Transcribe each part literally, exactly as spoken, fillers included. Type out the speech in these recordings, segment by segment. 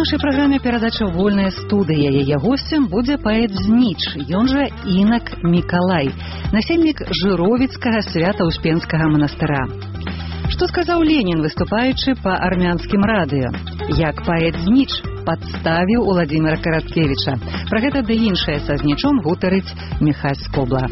нашай праграме перадача «Вольная студыя». Яе госцем будзе паэт Зніч, ён жа Інак Мікалай, насельнік Жыровіцкага Свята-Успенскага манастыра. Што сказаў Ленін, выступаючы па армянскім радыё? Як паэт Зніч падставіў Уладзіміра Караткевіча? Пра гэта ды іншае са Знічом гутарыць Міхась Скобла.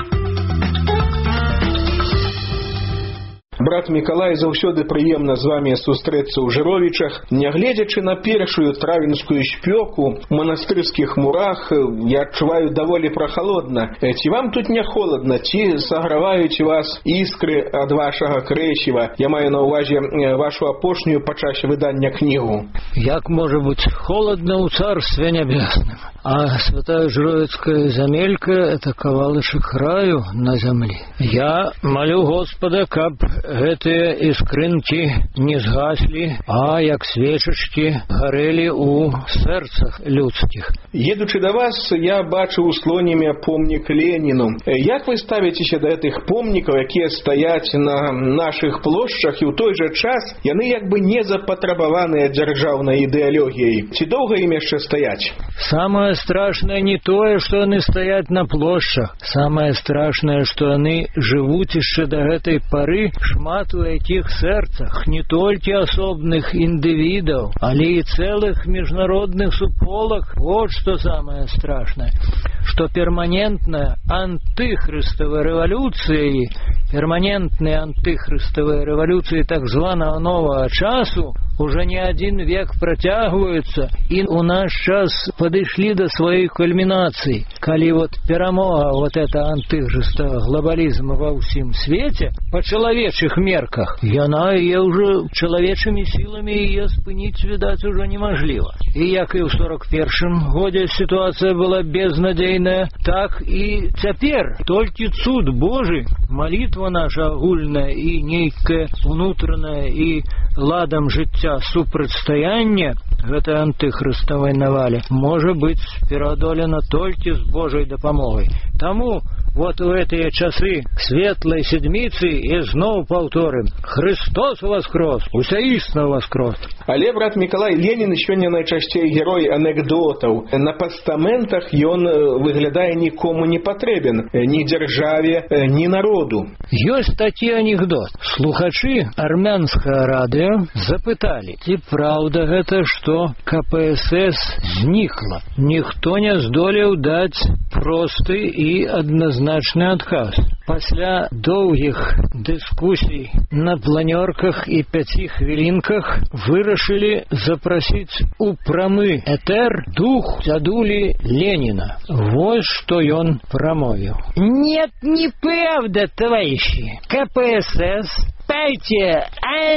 Брат Мікалай, заўсёды прыемна з вамі сустрэцца ў Жыровічах. Нягледзячы на першую травеньскую спёку, у манастырскіх мурах я адчуваю даволі прахалодна. Ці вам тут не холодна? Ці саграваюць вас іскры ад вашага крэсіва? Я маю на ўвазе вашу апошнюю па часе выдання кнігу. Як можа быць холодна ў царстве нябесным? А святая Жыровіцкая зямелька — это кавалачак раю на зямлі. Я молю Господа, каб гэтыя іскрынкі не згаслі, а як свечачкі гарэлі ў сэрцах людскіх. Едучы да вас, я бачыў у Слонімі помнік Леніну. Як вы ставіцеся да гэтых помнікаў, якія стаяць на нашых плошчах, і ў той жа час яны як бы не запатрабаваныя дзяржаўнай ідэалогіяй? Ці доўга ім яшчэ стаяць? Самае страшнае не тое, што яны стаяць на плошчах. Самае страшнае, што яны жывуць яшчэ да гэтай пары шмат у якіх сэрцах не толькі асобных індывідаў, але і цэлых міжнародных суполак. Вот што самае страшнае, што перманентная антыхрыставая рэвалюцыі, перманентныя антыхрыставыя рэвалюцыі так званага новага часу уже не один век працягваюцца, і у наш час падышлі да сваёй кульмінацыі, калі вот перамога вот это антыхрыставага глобалізма ва ўсім свеце па чалавечых мерках, яна яе ўжо чалавечымі сіламі яе спыніць, відаць, ужо немажліва. І як і ў сорок першым годзе сітуацыя была безнадзейная, так і цяпер толькі цуд Божы, малітва наша агульная і нейкая унутраная і ладам жыцця супрацьстаяння гэтай антыхрыставай навале можа быць пераадолена толькі з Божай дапамогай. Таму вот у гэтыя часы светлай седміцы і зноў паўторым: Христос воскрос, усяістна воскрос. Але, брат Мікалай, Ленін сёння найчасцей герой анекдотаў. На пастаментах ён выглядае нікому не патрэбен, ні дзяржаве, ні народу. Ёсць такі анекдот. Слухачы армянскага радыё запыталі, ці праўда гэта, што ка пэ эс эс знікла. Ніхто не здолеў даць просты і адназначны адказ. Пасля доўгіх дыскусій на планёрках і пяці хвілінках вырашылі запрасіць у прамы этэр дух дзядулі Леніна. Вось што ён прамовіў. Нет, неправда, товарищи. ка пэ эс эс, партия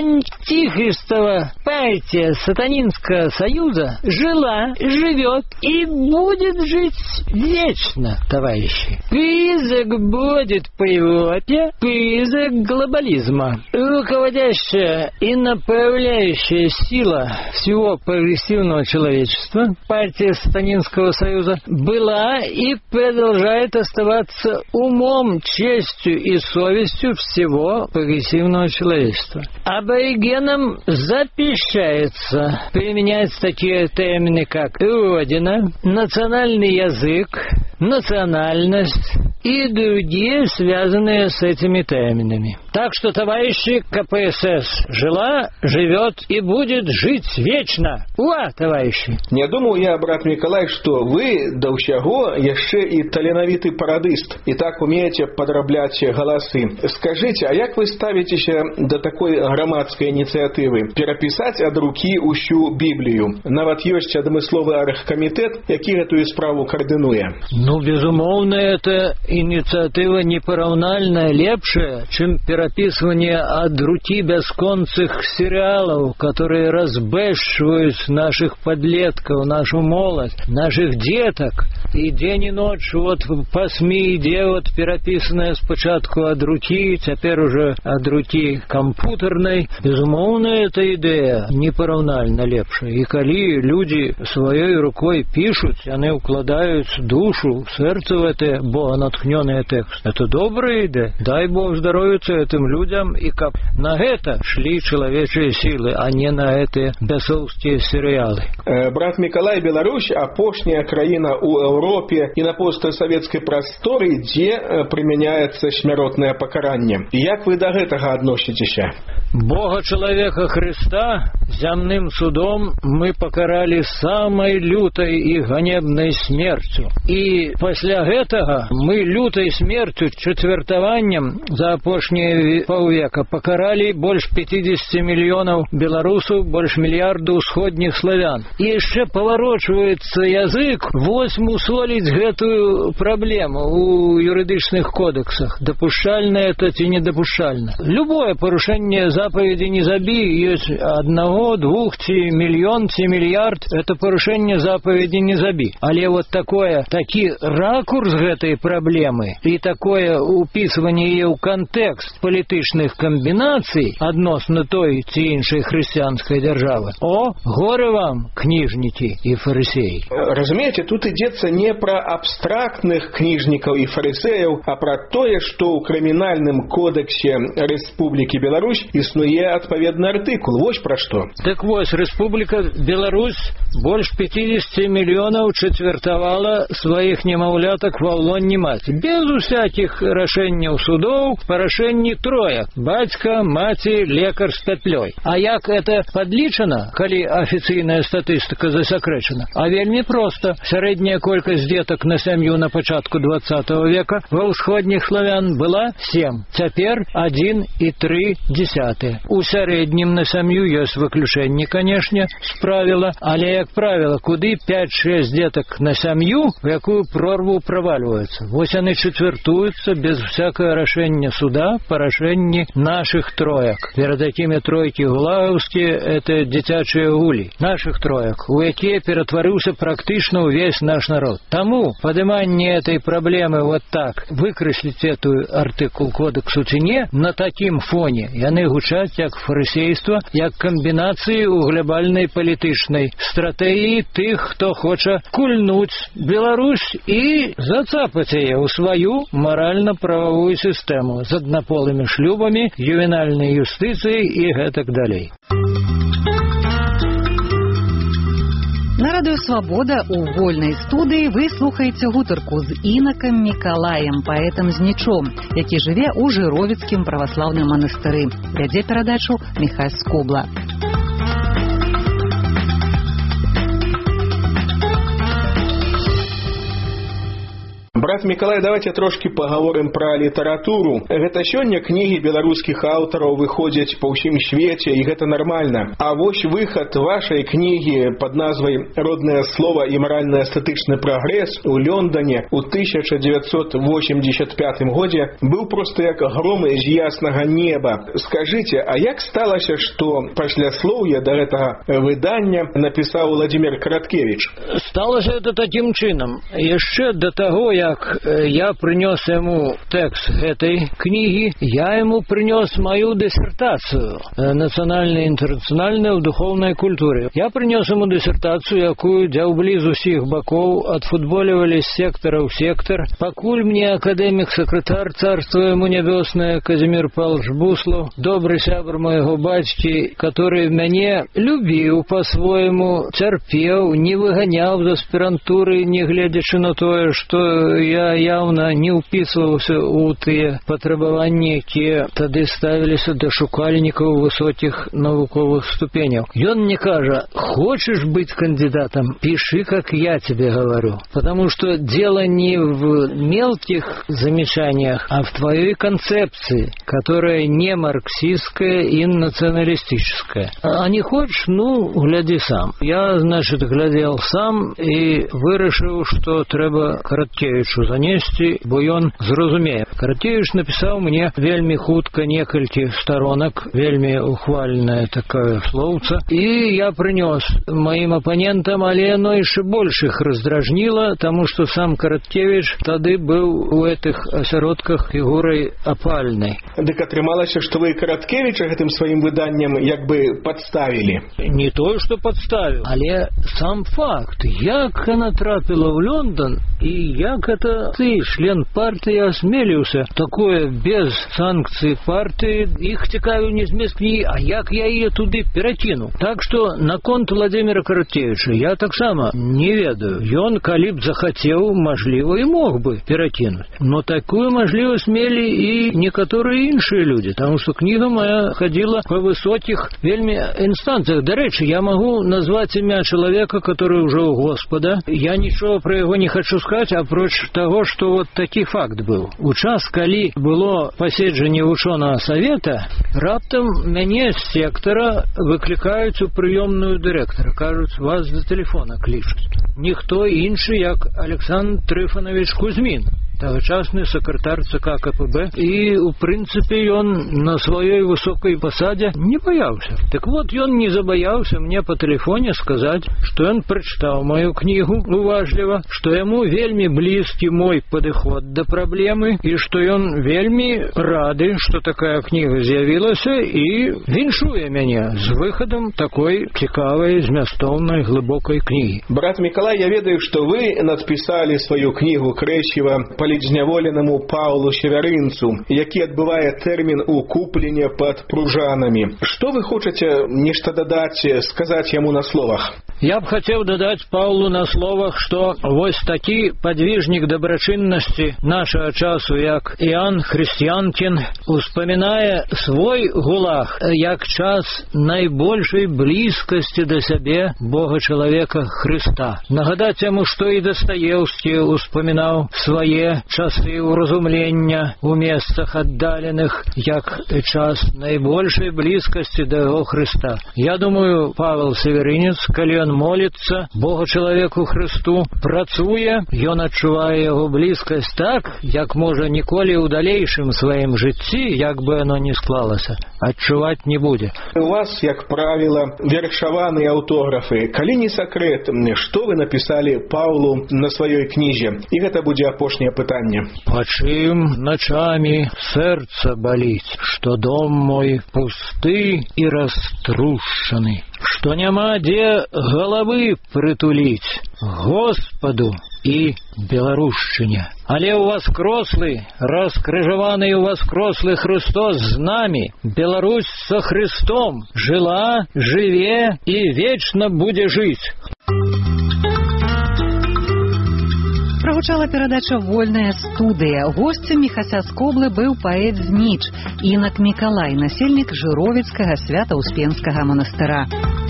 антихристова, партия сатанинского союза жила, живет и будет жить вечно, товарищи. Призрак будет по Европе, призрак глобализма. Руководящая и направляющая сила всего прогрессивного человечества, партия сатанинского союза, была и продолжает оставаться умом, честью и совестью всего прогрессивного человечества. Аборигенам запрещается применять такие термины, как родина, национальный язык, национальность и другие, связанные с этими терминами. Так что, товарищи, ка пэ эс эс жила, живет и будет жить вечно. Ура, товарищи! Не думал я, брат Мікалай, что вы да ўсяго яшчэ і таленавіты парадыст, і так умеете подрабляць галасы. Скажите, а як вы ставитеся до такой громадской инициативы перапісаць ад рукі ўсю Біблію? Нават ёсць адмысловы аргкамітэт, які гэтую справу координуе. Ну, безумоўна, это инициатива непараўнальна лепшая, чым перапісванне ад рукі бясконцых сериалов, которые разбэшваюць наших подлеткаў, нашу моладзь, наших деток. И день и ночь вот по СМИ ідзе вот перапісаная спачатку ад рукі, цяпер уже ад рукі кампутарнай. Безумоўна, эта ідэя непараўнальна лепшая. І калі людзі сваёй рукой пишут, яны укладаюць душу, сердце в это богонатхнённый текст. Это добрая идея. Дай Бог здоровья гэтым людзям, і каб на гэта шлі чалавечыя сілы, а не на гэтыя бясоўскія серыялы. Брат Мікалай, Беларусь апошняя краіна ў Еўропе і на постсавецкай прасторы, дзе прымяняецца смяротнае пакаранне. Як вы да гэтага адносіцеся? Бога чалавека Хрыста зямным судом мы пакаралі самай лютай і ганебнай смерцю. І пасля гэтага мы лютай смерцю, чацвертаваннем за апошнія паўвека пакаралі больш пятьдесят мільёнаў беларусаў, больш мільярда ўсходніх славян. І яшчэ паварочваецца язык вось мусоліць гэтую праблему ў юрыдычных кодексах. Дапушчальна это ці недапушчальна. Любое парушэнне заповеди «не забей» есть одного, двух, ці миллион, ці миллиард, это порушение заповеди «не забей». Але вот такое, таки ракурс гэтай проблемы и такое уписывание ее в контекст политичных комбинаций односно той ці іншай христианской державы. О, горе вам, книжники и фарисеи. Разумеете, тут идется не про абстрактных книжников и фарисеев, а про то, что у криминальном кодексе Республики Беларусь існуе адпаведны артыкул. Вось пра што. Так вось, Республика Беларусь больш пятьдесят миллионов чацвертавала сваіх немаўлятак ва ўлонні маці. Без усякіх рашэнняў судоў, па рашэнні троек. Бацька, маці, лекар з пятлёй. А як это падлічана, калі афіцыйная статыстыка засакрэчана? А вельмі проста. Сярэдняя колькасць дзетак на сям'ю на пачатку двадцатого века ва ўсходніх славян была сем. Цяпер один і тры дзесятыя. У сярэднім на сям'ю ёсць выключэнні, канешне, з правіла, але, як правіла, куды пять-шесть дзетак на сям'ю, в якую прорву правальваюцца. Вось яны чацвяртуюцца без всякае рашэння суда па рашэнні нашых троек. Перад якімі тройкі гулагаўскія — это дзіцячыя гулі. Нашых троек, у якія ператварыўся практычна ўвесь наш народ. Таму падыманне этой праблемы вот так, выкрэсліць эту артыкул кодексу ці не, на такім фоне яны гучаць як фарысейства, як камбінацыі ў глобальнай палітычнай стратэгіі тых, хто хоча кульнуць Беларусь і зацапаць яе ў сваю маральна-прававую сістэму з аднаполымі шлюбамі, ювенальнай юстыцыяй і гэтак далей. На радыё «Свабода» у вольнай студыі вы слухаеце гутарку з інакам Мікалаем, паэтам Знічом, які жыве ў Жыровіцкім праваслаўным манастыры. Вядзе перадачу Міхась Скубла. Брат Мікалай, давайте трошки паговорым пра літаратуру. Гэта сёння кнігі беларускіх аўтараў выходзяць па ўсім свеце, і гэта нармальна. А вось выхад вашай кнігі пад назвай «Роднае слово і маральна-эстэтычны прагрэс» у Лондоне ў тысяча девятьсот восемьдесят пятым годзе быў проста як гром з яснага неба. Скажыце, а як сталася, што пасляслоўе да гэтага выдання напісаў Владимир Караткевич? Сталася это таким чынам. Яшчэ да таго, як я принес ему текст этой книги, я ему принес мою диссертацию «Национальная и интернациональная в духовной культуре». Я принес ему диссертацию, якую дзяўблі з усіх бакоў адфутболівалі з сектара ў сектар. Пакуль мне акадэмік-сакратар, царство ему небесное, Казимир Павлович Буслов, добрый сябр моего бацькі, который мяне любіў по-своему, цярпеў, не выганяў з аспірантуры, не гледзячы на тое, што я явно не уписывался у тыя патрабаванні, якія тады ставіліся да шукальнікаў высокіх навуковых ступеняў. Ён мне кажа: хочешь быть кандидатом, пиши, как я тебе говорю. Потому что дело не в мелких замечаниях, а в твоей концепции, которая не марксистская и националистическая. А не хочешь, ну, гляди сам. Я, значит, глядел сам и вырашыў, что трэба Караткевичу занесці, бо ён зразумее. Караткевич написал мне вельмі хутка некалькі сторонок, вельмі ухвальная такая словца, и я принес моим оппонентам, але оно еще больше их раздражнило, тому что сам Караткевич тады был у этих асяродках фигурой опальной. Дык атрымалася, что вы Караткевича гэтым своим выданнем як бы подставили? Не то, что подставил, але сам факт, як она трапила в Лондон, И як это ты, член партии, осмелился такое без санкций партии, их цікавіў не змест кнігі, а як я яе туды перакіну? Так что наконт Владимира Караткевича я таксама не ведаю. Ён, калі б захацеў, мажліва, і мог бы перакінуць. Но такую мажлівасць мелі і некаторыя іншыя людзі, таму што кніга моя ходила по высоких вельмі инстанциях. До речи, я могу назвать имя человека, который уже у Господа. Я ничего про его не хочу сказать, апроч того, что вот такі факт был. У час, калі было паседжанне вучонага совета, раптам мяне з сектора выкликаюць у прыёмную дырэктара. Кажуць, вас до телефона клічуць. Ніхто іншы, як Александр Трифонович Кузьмин, тагачасны сакратар ЦК КПБ, і, у прынцыпе, ён на сваёй высокай пасадзе не баяўся. Так вот, ён не забаяўся мне по телефоне сказаць, што ён прачытаў мою кнігу уважліва, што яму вельмі блізкі мой падыход да праблемы, і што ён вельмі рады, што такая кніга з'явілася, і віншуе мяне з выхадам такой цікавай, змястоўнай, глыбокай кнігі. Брат Миколай, я ведаю, што вы надпісалі сваю кнігу «Крэсіва» палітзняволенаму Паўлу Севярынцу, які адбывае тэрмін у купленне пад пружанамі. Што вы хочаце нешта дадаць, сказаць яму на словах? Я б хацеў дадаць Паўлу на словах, што вось такі падвижнік дабрачыннасці нашага часу, як Іоанн Хрысціянкін, успамінае свой гулаг як час найбольшай блізкасці да сябе Бога-чалавека Хрыста. Нагадаць яму, што і Дастаеўскі успамінаў свае часы ўразумлення у месцах аддаленых як час найбольшай блізкасці да яго Хрыста. Я думаю, Павел Севярынец, калі ён моліцца Бога-чалавеку Хрысту, працуе, ён адчувае яго блізкасць так, як можа ніколі ў далейшым сваім жыцці, як бы оно ни склалася, адчуваць не будзе. У вас, як правіла, вершаваныя аўтографы. Калі не сакрэт, што вы напісалі Паўлу на сваёй кнізе? І гэта будзе апошняе пытанне. Пачым начамі сэрца баліць, што дом мой пусты і раструшчаны, што няма дзе галавы прытуліць Господу і беларушчыне. Але ў вас крослы, раскрыжаваны ў вас крослы Христос з намі. Беларусь со Христом жила, жыве і вечна будзе жыць. Прагучала перадача «Вольная студыя». Госцем Міхася Скоблы быў паэт Зніч Інак Мікалай, насельнік Жыровіцкага Свята-Успенскага манастыра.